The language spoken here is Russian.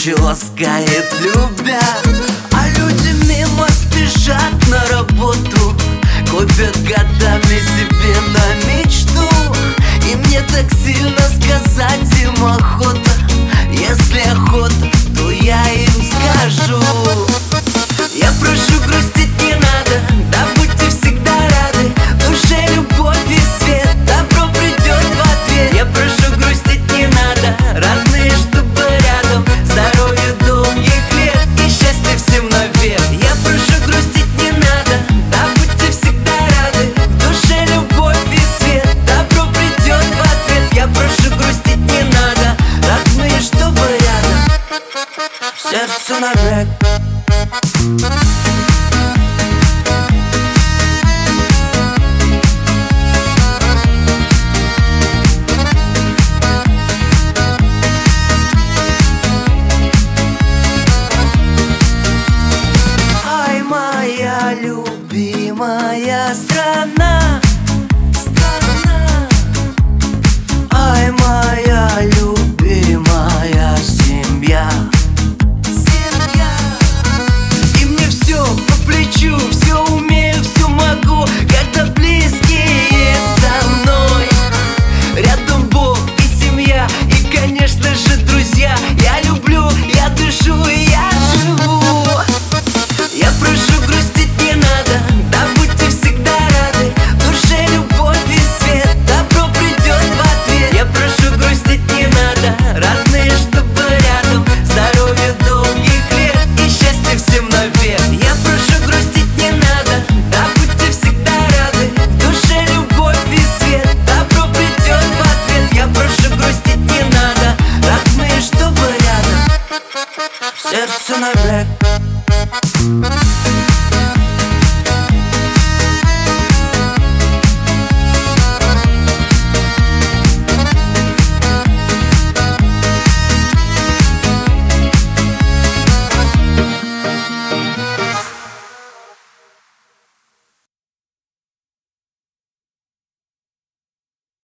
плечи ласкает, любя. А люди мимо спешат на работу, копят годами себе на мечту. И мне так сильно сказать им охота. Если охота, то я им скажу: я прошу, грустить не надо, да будьте всегда рады. В душе любовь и свет, добро придет в ответ. Я прошу, грустить не надо, родные, чтобы рядом. Здоровье, долгих лет и счастья всем навек. Я прошу, грустить не надо, да будьте всегда рады. В душе любовь и свет, добро придет в ответ. Я прошу, грустить не надо, родные, чтобы рядом. Сердце навек. Ай, моя любимая страна, страна. Ай, моя любимая семья, семья. И мне все по плечу, все умею, все могу, когда близкие со мной. Рядом Бог и семья, и, конечно же, друзья. Я люблю, я дышу и я живу. Я прошу, грустить не надо, да будьте всегда рады. В душе любовь и свет, добро придет в ответ. Я прошу, грустить не надо, родные, чтобы рядом. Здоровья, долгих лет и счастья всем навек. Я прошу, грустить не надо, да будьте всегда рады. В душе любовь и свет, добро придет в ответ. Я прошу, грустить не надо, родные, чтобы рядом. Сердце навек.